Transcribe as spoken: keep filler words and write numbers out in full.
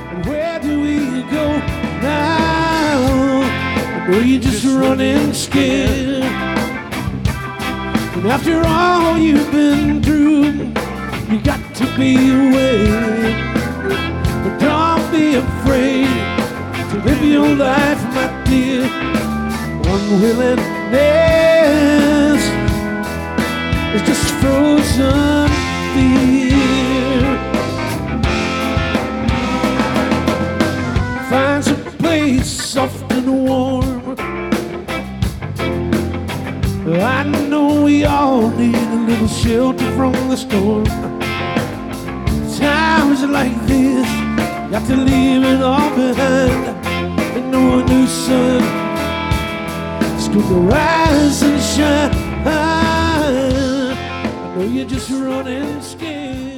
And where do we go now? I know you're just running scared. And after all you've been through, you got to be aware. But don't be afraid to live your life, my dear. Unwillingness is just frozen fear. Find some place soft and warm. I know we all need a little shelter from the storm. Times like this, got to leave it all behind. And know a new sun is gonna rise and shine. I know you're just running scared.